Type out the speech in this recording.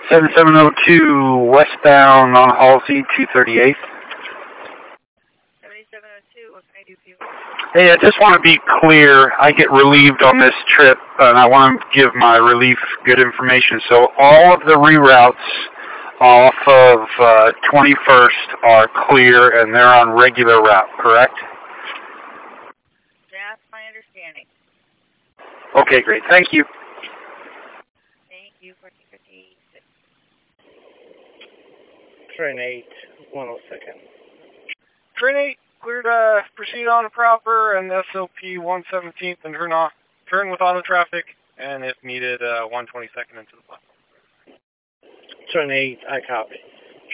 7702 westbound on Halsey 238. 7702, what can I do for you? Hey, I just want to be clear. I get relieved on this trip, and I want to give my relief good information. So all of the reroutes off of 21st are clear, and they're on regular route, correct? That's my understanding. Okay, great. Thank you. Thank you for 56. Train 8, 102nd. Train 8, clear to proceed on proper and SOP 117th and turn with auto traffic, and if needed, 122nd into the platform. Train 8, I copy.